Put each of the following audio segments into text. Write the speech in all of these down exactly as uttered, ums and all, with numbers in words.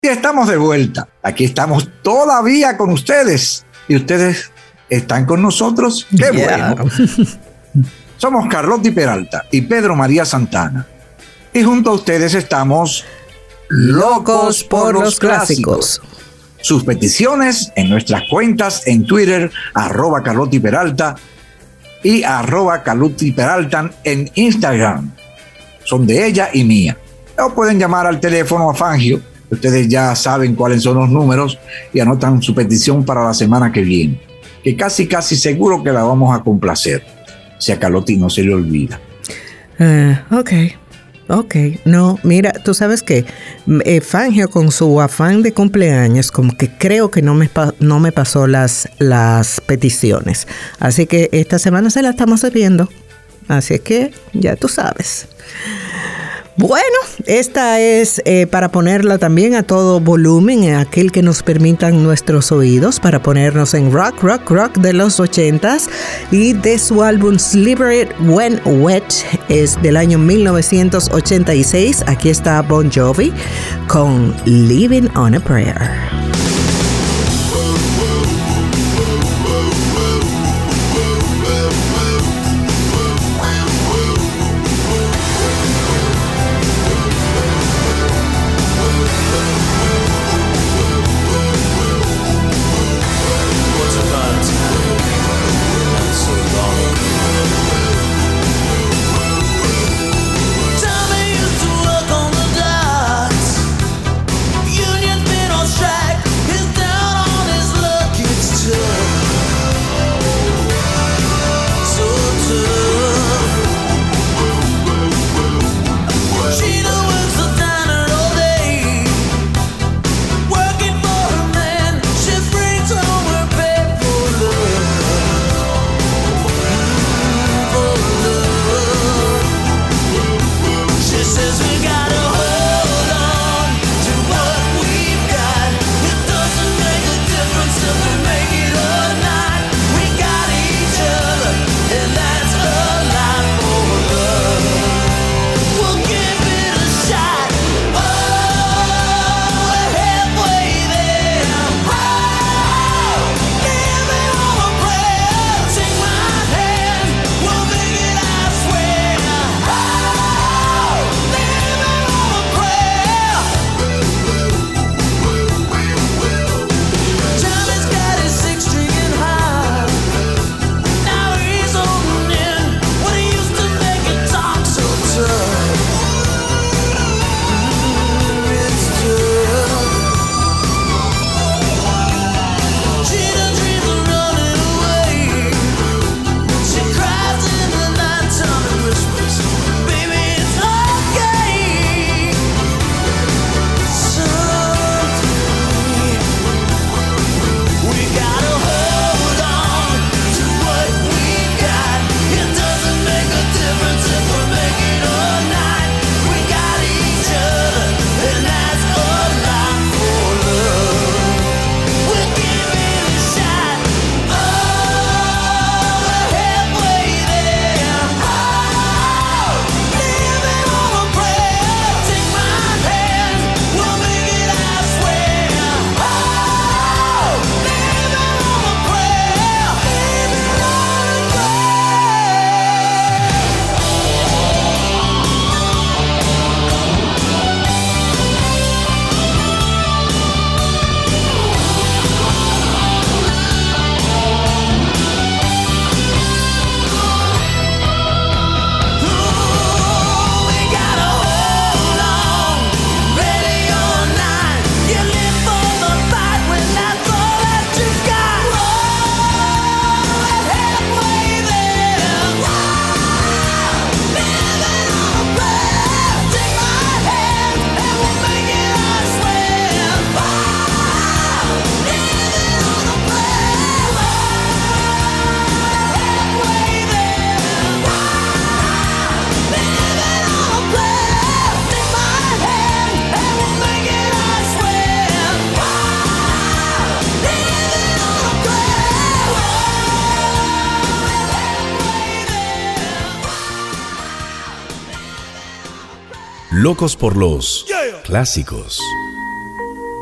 Y estamos de vuelta. Aquí estamos todavía con ustedes. Y ustedes están con nosotros. ¡Qué yeah. bueno! Somos Carlotti Peralta y Pedro María Santana. Y junto a ustedes estamos locos por, por los clásicos. clásicos. Sus peticiones en nuestras cuentas en Twitter, arroba Carlotti Peralta y arroba Carlotti Peralta en Instagram. Son de ella y mía. O pueden llamar al teléfono a Fangio. Ustedes ya saben cuáles son los números y anotan su petición para la semana que viene, que casi casi seguro que la vamos a complacer, si a Carlotti no se le olvida. Uh, ok, ok. No, mira, tú sabes que eh, Fangio con su afán de cumpleaños, como que creo que no me, no me pasó las, las peticiones. Así que esta semana se la estamos viendo. Así que ya tú sabes. Bueno, esta es eh, para ponerla también a todo volumen, aquel que nos permitan nuestros oídos, para ponernos en rock, rock, rock de los ochentas, y de su álbum Slippery When Wet, es del año mil novecientos ochenta y seis. Aquí está Bon Jovi con Living on a Prayer. Locos por los clásicos.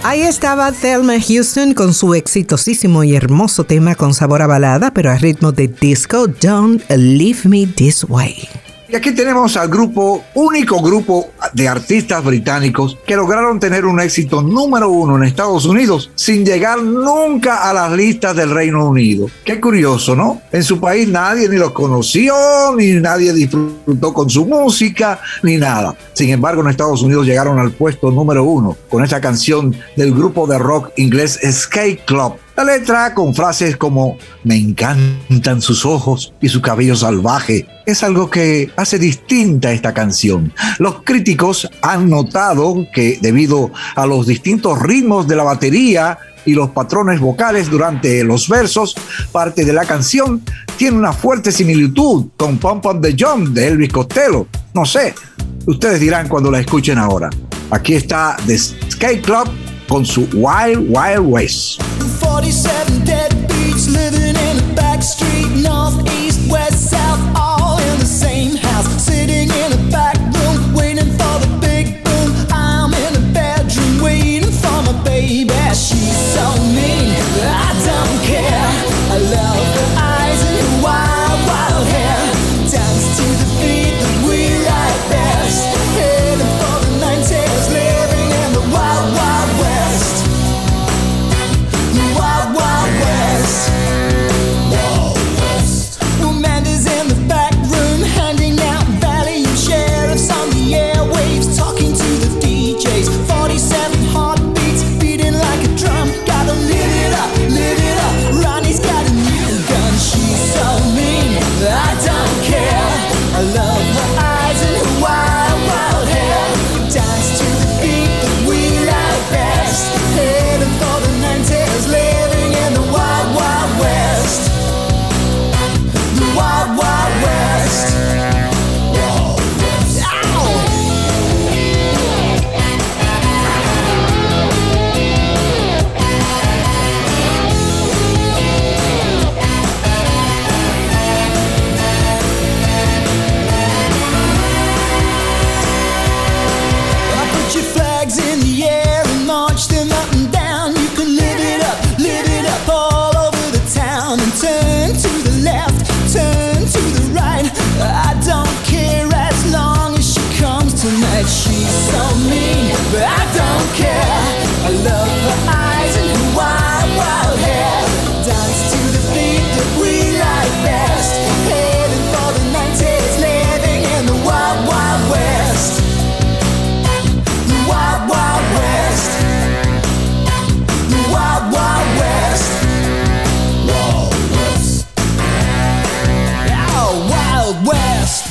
Ahí estaba Thelma Houston con su exitosísimo y hermoso tema con sabor a balada, pero a ritmo de disco, Don't Leave Me This Way. Y aquí tenemos al grupo, único grupo de artistas británicos que lograron tener un éxito número uno en Estados Unidos sin llegar nunca a las listas del Reino Unido. Qué curioso, ¿no? En su país nadie ni los conoció, ni nadie disfrutó con su música, ni nada. Sin embargo, en Estados Unidos llegaron al puesto número uno con esta canción del grupo de rock inglés Escape Club. La letra, con frases como "me encantan sus ojos y su cabello salvaje", es algo que hace distinta esta canción. Los críticos han notado que debido a los distintos ritmos de la batería y los patrones vocales durante los versos, parte de la canción tiene una fuerte similitud con Pump Up the Jump de Elvis Costello. No sé, ustedes dirán cuando la escuchen ahora. Aquí está The Escape Club con su Wild Wild West. forty-seven deadbeats living in a back street, north, east, west, south, all in the same house, sitting in a back room, waiting for the big boom. I'm in a bedroom, waiting for my baby. She's so mean, I don't care. I love her eyes and her wild, wild hair. Dance to the beat that we like best, heading for the nineties, living in the wild, wild west. Wild, wild west. Wild west. Well, Amanda's in the back room, handing out value sheriffs on the airwaves, talking to the D Js. forty-seven heartbeats, beating like a drum. Gotta live it up, live it up. Ronnie's got a new gun. She's so mean, I don't care. I love her eyes and her wild, wild hair. Dance to the beat that we like best, heading for the nineties, living in the wild, wild west. The wild, wild west. Wild west. Ow! I put your flags in the air and march them up and down. You can live it up, live it up all over the town. And turn to the left, turn to the right. I don't care as long as she comes tonight. She's so mean, but I don't care. I love her eyes and her wild, wild hair. Dance to the beat that we like best, heading for the nineties, living in the wild, wild west. The wild, wild west. The wild, wild west. Wild west. Oh, wild west.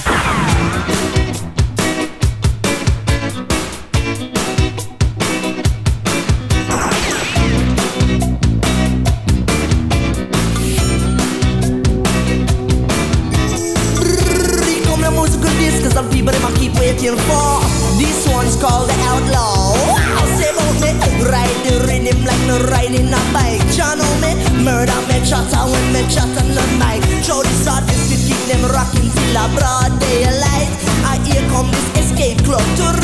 Come your musical disc, some people them a keep waiting for. This one's called the Outlaw. Wow, say about me, ride the rhythm like no riding a bike. You know me, murder me chatter when me chat on the mic. Show this artist to keep them rocking till a broad daylight. I here come this escape club to